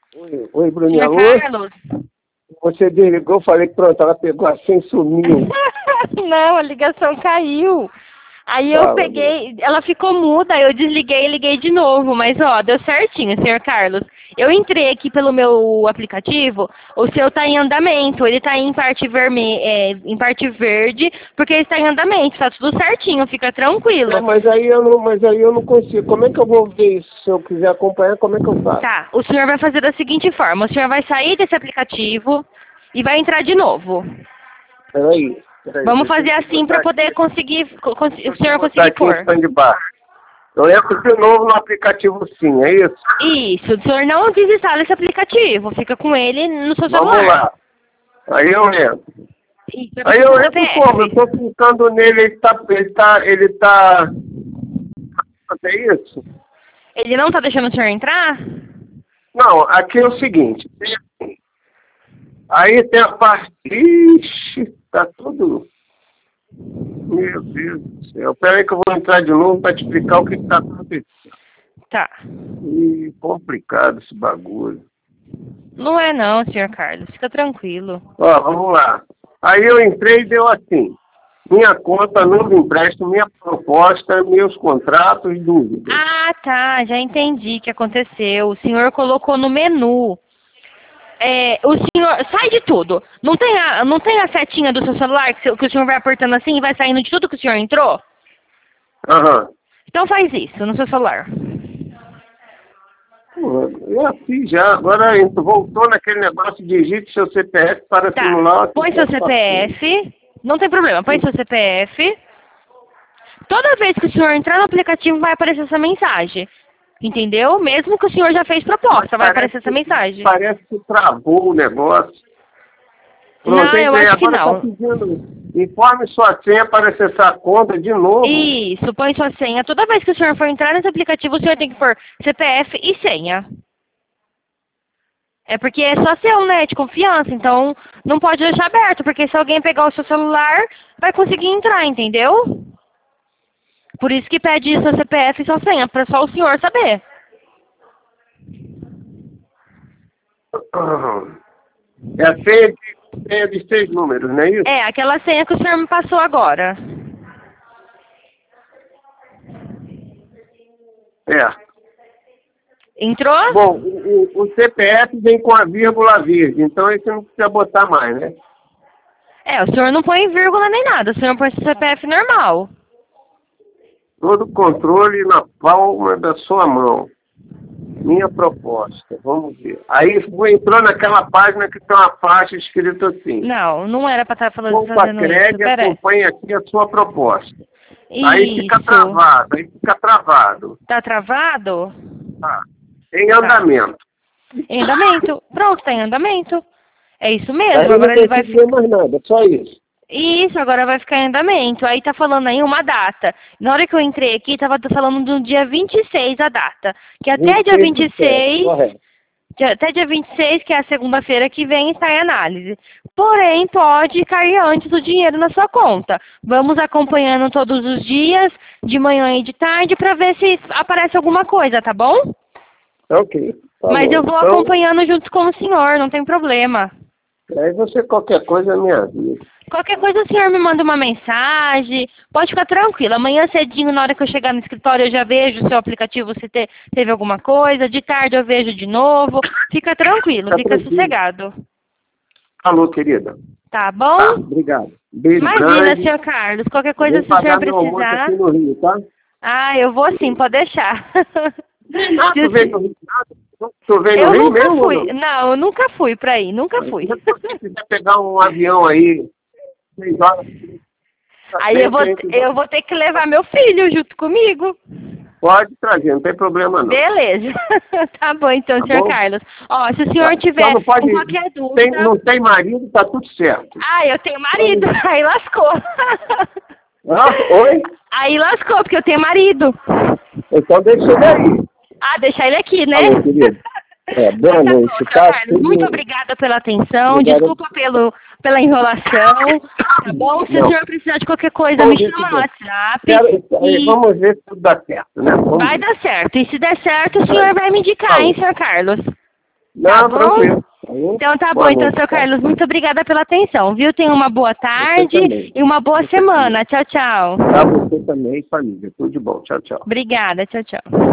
Oi, Bruninha. Senhor Alô? Carlos? Você desligou, falei que pronto, ela pegou assim e sumiu. Não, a ligação caiu. Aí eu Fala, peguei, ela ficou muda, eu desliguei e liguei de novo, mas ó, deu certinho, senhor Carlos. Eu entrei aqui pelo meu aplicativo, o seu tá em andamento, ele tá em parte em parte verde, porque ele está em andamento, tá tudo certinho, fica tranquilo. mas aí eu não consigo. Como é que eu vou ver isso? Se eu quiser acompanhar, como é que eu faço? Tá, o senhor vai fazer da seguinte forma, o senhor vai sair desse aplicativo e vai entrar de novo. Peraí. Vamos deixa eu fazer assim para botar poder aqui. conseguir, o Deixa eu senhor botar conseguir aqui em pôr. stand-by. Eu entro de novo no aplicativo sim, é isso? Isso, o senhor não desinstala esse aplicativo, fica com ele no seu celular. Vamos lá. Aí eu entro. Isso, Aí eu é entro como? Eu tô clicando nele, ele tá... É isso? Ele não tá deixando o senhor entrar? Não, aqui é o seguinte. Aí tem a parte... Ixi, tá tudo... Meu Deus do céu. Pera aí que eu vou entrar de novo para te explicar o que está acontecendo. Tá. Ih, complicado esse bagulho. Não é não, senhor Carlos, fica tranquilo. Ó, vamos lá. Aí eu entrei e deu assim. Minha conta, novo empréstimo, minha proposta, meus contratos, dúvidas. Ah, tá, já entendi o que aconteceu. O senhor colocou no menu. O senhor, sai de tudo. Não tem a setinha do seu celular que o senhor vai apertando assim e vai saindo de tudo que o senhor entrou? Aham. Então faz isso no seu celular. Pô, eu já fiz já. Agora voltou naquele negócio, digite seu CPF para Tá, simular... põe seu CPF, não tem problema, põe seu CPF. Toda vez que o senhor entrar no aplicativo vai aparecer essa mensagem. Entendeu? Mesmo que o senhor já fez proposta, vai aparecer essa mensagem. Parece que travou o negócio. Não, eu acho que agora não. tá pedindo, informe sua senha para acessar a conta de novo. Isso, põe sua senha. Toda vez que o senhor for entrar nesse aplicativo, o senhor tem que pôr CPF e senha. É porque é só seu, né? De confiança. Então, não pode deixar aberto, porque se alguém pegar o seu celular, vai conseguir entrar, entendeu? Por isso que pede seu CPF e sua senha, para só o senhor saber. É a senha de 6 números, não é isso? É, aquela senha que o senhor me passou agora. É. Entrou? Bom, o CPF vem com a vírgula verde, então esse não precisa botar mais, né? O senhor não põe vírgula nem nada, o senhor põe seu CPF normal. Todo o controle na palma da sua mão. Minha proposta, vamos ver. Aí entrou naquela página que tem uma faixa escrita assim. Não era para estar falando Opa, fazendo isso. Craig, Pera aí. acompanhe aqui a sua proposta. Isso. Aí fica travado, Tá travado? Tá. Em andamento. Em andamento. Pronto, tá em andamento. É isso mesmo. Aí Agora não ele vai precisa ver mais nada, só isso. Isso, agora vai ficar em andamento. Aí tá falando aí uma data. Na hora que eu entrei aqui, tava falando do dia 26 a data. Que até dia 26, correto. até dia 26, que é a segunda-feira que vem, está em análise. Porém, pode cair antes o dinheiro na sua conta. Vamos acompanhando todos os dias, de manhã e de tarde, para ver se aparece alguma coisa, tá bom? Ok. Tá Mas bom. eu vou Então, acompanhando junto com o senhor, não tem problema. aí você, qualquer coisa, me avisa. Qualquer coisa o senhor me manda uma mensagem, pode ficar tranquilo. Amanhã cedinho, na hora que eu chegar no escritório, eu já vejo o seu aplicativo se teve alguma coisa. De tarde eu vejo de novo. Fica tranquilo, fica sossegado. Falou, querida. Tá bom? Tá, obrigado. Beijo Imagina, grande. senhor Carlos. Qualquer coisa, Vou se o senhor pagar meu almoço precisar. aqui no Rio, tá? Ah, eu vou sim, pode deixar. Tu veio no Rio? Tu veio no Eu Rio nunca mesmo? fui. Não, eu nunca fui pra aí, nunca fui. Se você quiser pegar um avião aí, 6 horas... Aí eu vou ter que levar meu filho junto comigo. Pode trazer, não tem problema não. Beleza. Tá bom então, Tá senhor bom? Carlos. Ó, se o senhor Só tiver não pode, qualquer dúvida... não tem marido, tá tudo certo. Ah, eu tenho marido. Aí lascou. Oi? Aí lascou, porque eu tenho marido. Então deixa ele aí. Ah, deixar ele aqui, né? Falou, querido. Boa Tá noite. bom, Tá? Carlos. Muito obrigada pela atenção. Obrigado. Desculpa pela enrolação. Tá bom? Se o senhor precisar de qualquer coisa, me chama no WhatsApp. Vamos ver se tudo dá certo, né? Vai dar certo. E se der certo, o senhor vai me indicar, hein, senhor Carlos? Não, bom? tranquilo. Então tá bom, Boa então, noite, seu tá? Carlos, muito obrigada pela atenção, viu? Tenha uma boa tarde também. e uma boa Você semana. Tchau, tchau. Pra você também, família. Tudo de bom. Tchau, tchau. Obrigada, tchau, tchau.